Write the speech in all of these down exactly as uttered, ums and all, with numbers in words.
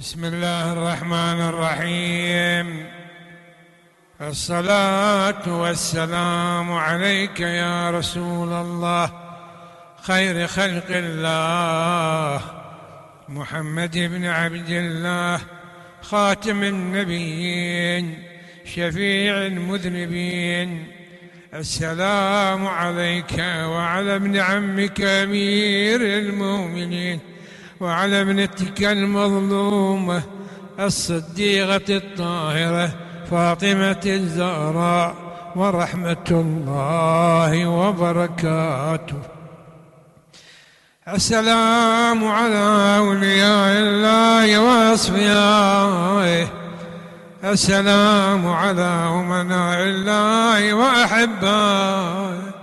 بسم الله الرحمن الرحيم. الصلاة والسلام عليك يا رسول الله، خير خلق الله، محمد بن عبد الله، خاتم النبيين، شفيع المذنبين. السلام عليك وعلى ابن عمك أمير المؤمنين، وعلى ابنتك المظلومة الصديقة الطاهرة فاطمة الزهراء، ورحمة الله وبركاته. السلام على أولياء الله وأصفيائه، السلام على أمناء الله وأحبائه،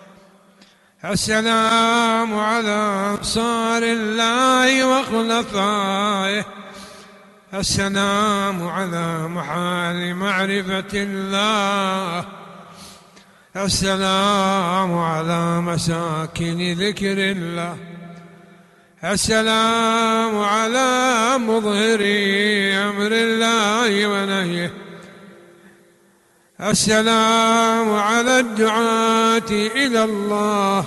السلام على أنصار الله وخلفائه، السلام على محال معرفة الله، السلام على مساكن ذكر الله، السلام على مظهري أمر الله ونهيه، السلام على الدعاة إلى الله،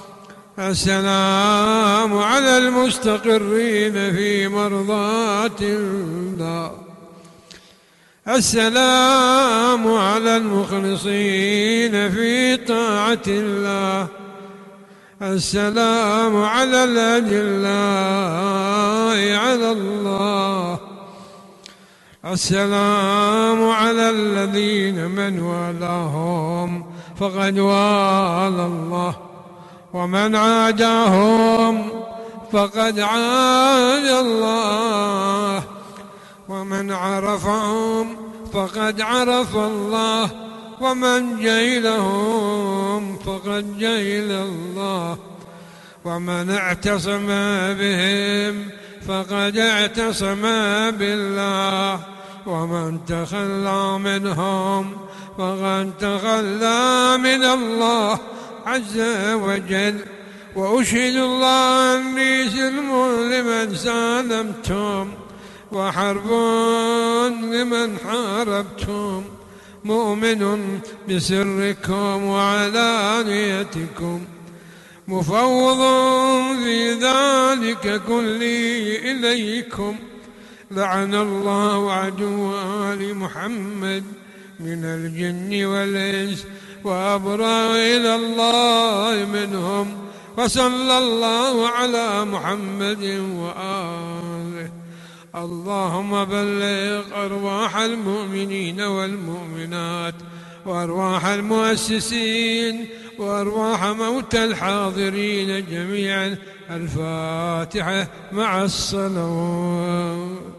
السلام على المستقرين في مرضاة الله، السلام على المخلصين في طاعة الله، السلام على الأجلاء على الله، السلام على الذين من والاهم فقد والى الله، ومن عاداهم فقد عاد الله، ومن عرفهم فقد عرف الله، ومن جهلهم فقد جهل الله، ومن اعتصم بهم فقد اعتصم بالله، ومن تخلى منهم فقد تخلى من الله عز وجل. وأشهد الله أني سلم لمن سالمتم، وحرب لمن حاربتم، مؤمن بسركم وعلانيتكم، مفوض في ذلك كله إليكم. لعن الله عدو آل محمد من الجن والإنس، وأبرأ إلى الله منهم، وصلى الله على محمد وآله. اللهم بلغ أرواح المؤمنين والمؤمنات، وأرواح المؤسسين، وأرواح موتى الحاضرين جميعا. الفاتحة مع الصلوات.